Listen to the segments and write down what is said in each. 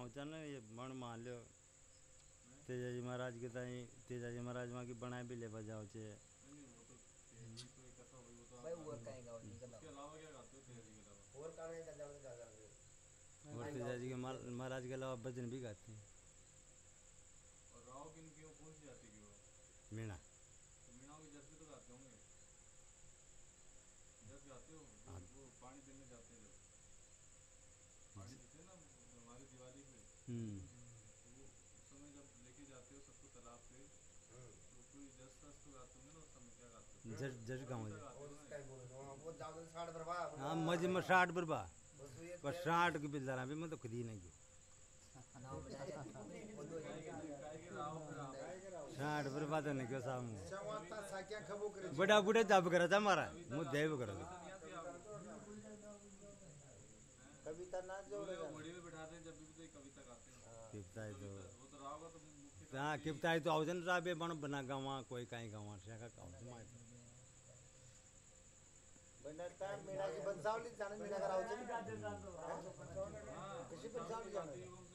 पहुँचा ना ये मण मान लो तेजाजी महाराज के ताई तेजाजी महाराज वहाँ की बनाए भी ले बजाओ चे भाई और कहेंगे और नहीं करना इसके अलावा क्या गाते हो तेजाजी के अलावा और गाने का जाने जा जाएंगे और तेजाजी के महाराज के अलावा भजन भी गाते हैं और राव किन की कौन सी जाति की हो मीणा तो मीणाओं की जस भी तो गाते होंगे जस गाते हो वो पानी देने जाते हैं जब पानी देते हैं ना हमारी दिवाली पे तो वो उस समय जब लेके जाते हो सबको तालाब पे तो कोई जस वस तो गाते होंगे ना उस समय क्या गाते हो जस जस गाँव और उसका ही बोलो वो जाओ 60 बरबा हाँ मजे में 60 बरबा बस ये पर 60 की बिल्ला भी मैं तो खुद ही नहीं क्यों नाम बजा जाती वो दो काय के राव पे राव 60 बरबा तो नहीं क्यों सामू चवाता साक्या खबो करे बड़ा बूढ़े जब करा था हमारा मुँह देव करा था कविता ना जोड़े घोड़ी में बिठाते हैं जब भी तो एक कविता गाते हैं किप्ता है तो वो तो राव का तो मुख्य हाँ किप्ता है तो आउजन राबे बन बना गाँव कोई कहीं गाँव से का काम से मार बनता मीणा की बंसावली जाने मीणा कराओ चे किसी बंसावली जाने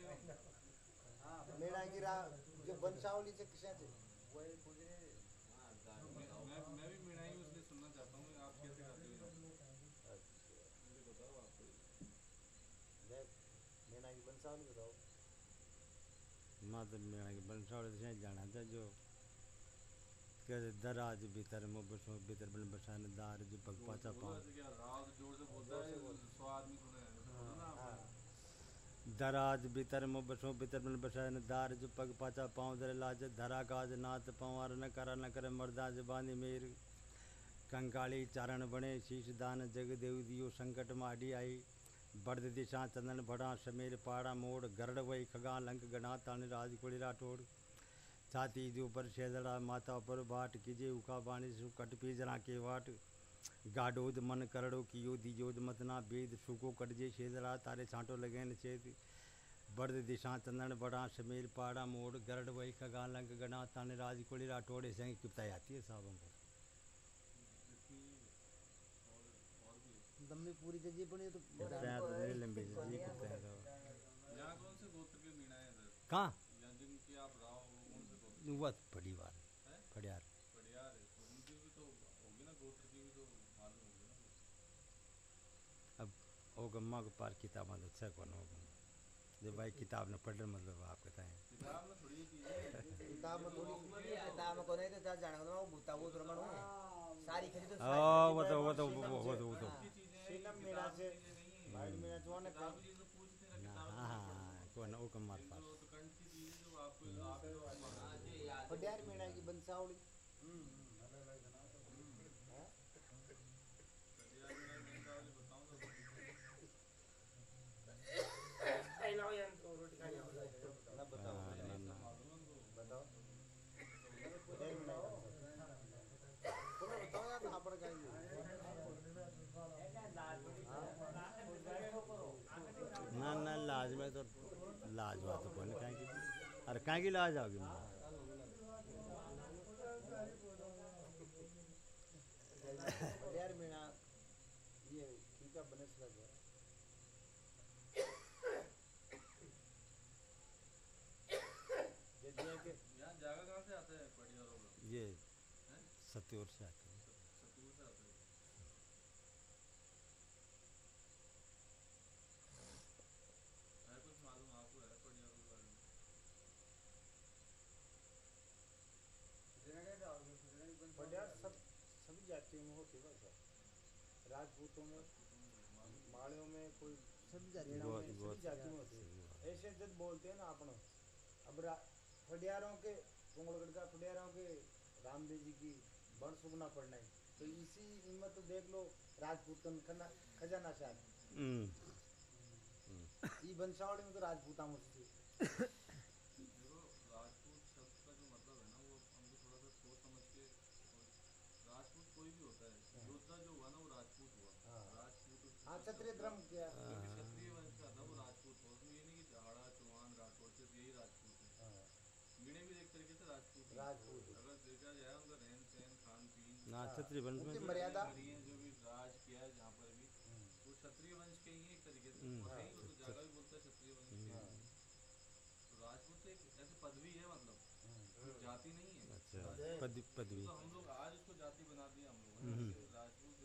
मीणा की रा जो बंसावली से किसे थे वही पूछने मैं भी मीणा ही उसलिए सुनना चाहता हूँ आप कैसे गाते हो मुझे बताओ आप मीणा की बंसावली बताओ माँ तो मेरा की बंसावड़ी से जाना था जो कहते दराज भीतर मुबसो भीतर बन बसान दार जो पग पाचा पाँव क्या राव जोर से बोलता है 100 आदमी सुने दराज भीतर मुबसो भीतर बन बसान दार जो पग पाचा पाँव दर लाज धरा काज नाथ पंवार न करा न करे मर्दा जबानी मेर कंकाली चारण बने शीश दान जग देव दियो संकट माडी आई बर्द दिशा चंदन भड़ा समेर पाड़ा मोड़ गरड़ वही खगा लंक गणा तान राज कुड़ीरा टोड़ छाती जो पर शेदड़ा माता पर बाट कीजे उका बाणी सु कट पीजरा के वाट गाडोद मन करड़ो कियो दिजोद मतना बेद सुको कटजे शेदड़ा तारे छांटो लगेन छेद बर्द दिशा चंदन बड़ा समेर पाड़ा मोड़ गरड़ वही खगा लंक गणा तान राज कुड़ीरा टोड़े संग किप्ताई आती है साहबों को दम्मी पूरी जजी बनी तो लंबी जी किप्ताई तो यहाँ कौन से गोत्र के मीणा है सर कहाँ यहाँ जिनकी आप राव हो कौन से गोत्र वह बड़ी बात है फड़ियार पड़ियार है तो उनकी भी तो होगी ना गोत्र की भी तो मालूम होगी ना अब ओ गम्मा के पार किताब में अच्छा कौन हो जब भाई किताब न पढ़ मतलब आप बताएं किताब में थोड़ी चीज़ है किताब में थोड़ी किताब में कोने तो जाने को वो भूता वो तो मनु सारी खरीद तो वो तो सीलम मीणा से भाई मीणा जो ने किताब की चीज़ तो पूछते हैं ना किताब हाँ कौन ओ कम्मा के पास तो कंठ की चीज़ है जो आपको आप फड्यार मीणा की बंसावली ना बताओ बताओ बताओ यार आपण काय ना लाज में तो लाज बात तो कौन कहें की अरे कहें की लाज आओगी मैं फड्यार मीणा ये ठीका बनस लगा यहाँ जागा कहाँ से आता है पड़ियारों का ये हैं सत्योर से आते हैं सतूर से आता है कुछ मालूम आपको है पड़ियारों के बारे में फड्यार सब सभी जातियों में होते बस राजपूतों में माड़ियों में कोई सभी जातियों में सभी जातियों में होते ऐसे जब बोलते हैं ना अपन अब फड्यारों के कुंगड़गढ़ का फड्यारों के रामदेव जी की बड़ सुगना पड़ना है तो इसी इनमें तो देख लो राजपूतन खजाना शाह ये बंसावली में तो राजपूता मुझसे देखो राजपूत शब्द का जो मतलब है ना वो हमको थोड़ा सा सोच समझ के राजपूत कोई भी होता है योद्धा जो हुआ ना वो राजपूत हुआ राजपूत हाँ क्षत्रिय धर्म क्या क्षत्रिय वंश का था वो राजपूत हुआ उसमें ये नहीं कि झाड़ा चौहान राठौर सिर्फ यही राजपूत है मीणे भी एक तरीके से राजपूत हैं। राजपूत अगर देखा जाए उनका रहन सहन खान पीन ना क्षत्रिय वंश उनकी में मर्यादा जो भी राज किया है जहाँ पर भी वो क्षत्रिय वंश के ही हैं एक तरीके से और कहीं वो तो जागा भी बोलता है क्षत्रिय वंश के हैं। पदवी तो हम लोग आज इसको जाति बना दिया हम लोगों ने। राजपूत